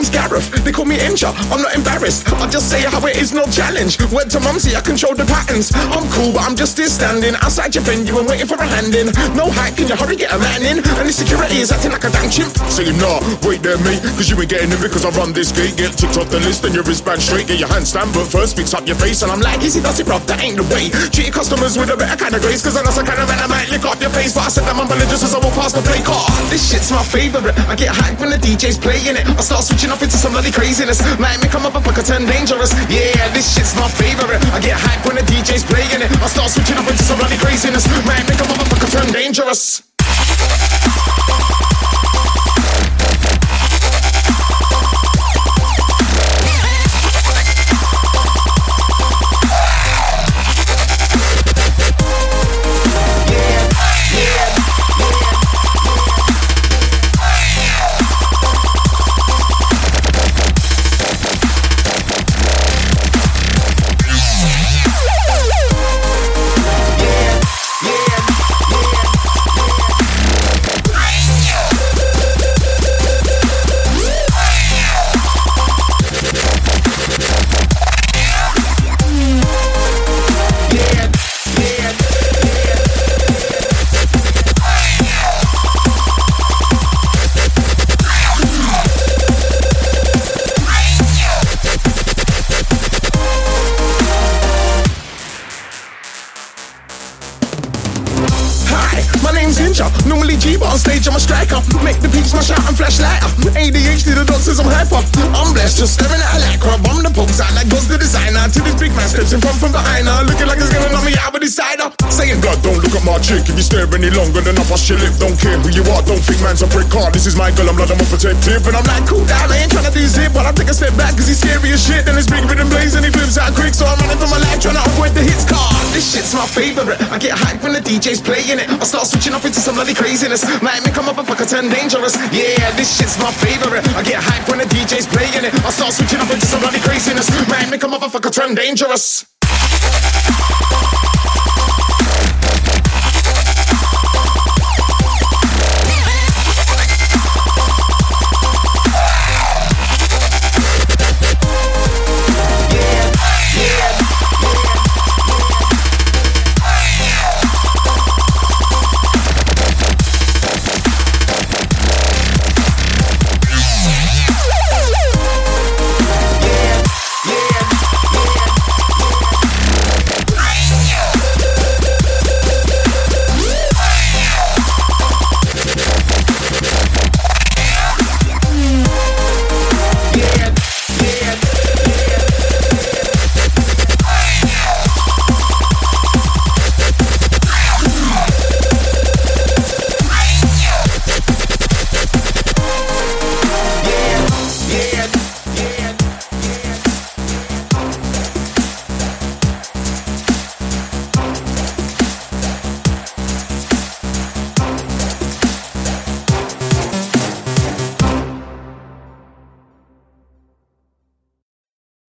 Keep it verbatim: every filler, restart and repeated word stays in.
Gareth, they call me Inja, I'm not embarrassed. I just say how it is, no challenge. Word to mumsy, I control the patterns. I'm cool, but I'm just here standing outside your venue and waiting for a hand in. No hype, can you hurry, get a man in? And the security is acting like a damn chimp. Saying nah, wait there mate, cause you ain't getting in because I run this gate. Get ticked off the list and your wristband straight. Get your handstand, but first fix up your face. And I'm like, easy does it, bruv, that ain't the way. Treat your customers with a better kind of grace, cause I know some kind of man I might lick off your face. But I said that I'm religious as I walk past the play car. This shit's my favourite, I get hyped when the D J's playing it. I start switching up into some bloody craziness. Might make a motherfucker turn dangerous. Yeah, this shit's my favourite, I get hyped when the D J's playing it. I start switching up into some bloody craziness. Might make a motherfucker turn dangerous. Normally G, but on stage I'm a striker. Make the beats smash out and flash lighter. A D H D, the dog says I'm hyper. I'm blessed, just staring at a lacquer. Bomb the pokes out like God's the designer. Till this big man steps in front from behind her, looking like he's gonna knock me out with his cider. Saying blood, don't look at my chick. If you stare any longer than I bust your lip. Don't care who you are, don't think man's a prick card. This is my girl, I'm blood, I'm unprotected. And I'm like, cool down, I ain't tryna do zip. But I take a step back cause he's scary as shit. Then his big rhythm blaze and he flips out quick. So I'm running for my life, tryna avoid the hits card. This shit's my favourite, I get hyped when the D J's playing it. I start switching up into some bloody craziness. Might make a motherfucker turn dangerous. Yeah, this shit's my favourite, I get hyped when the D J's playing it. I start switching up into some bloody craziness. Might make a motherfucker turn dangerous.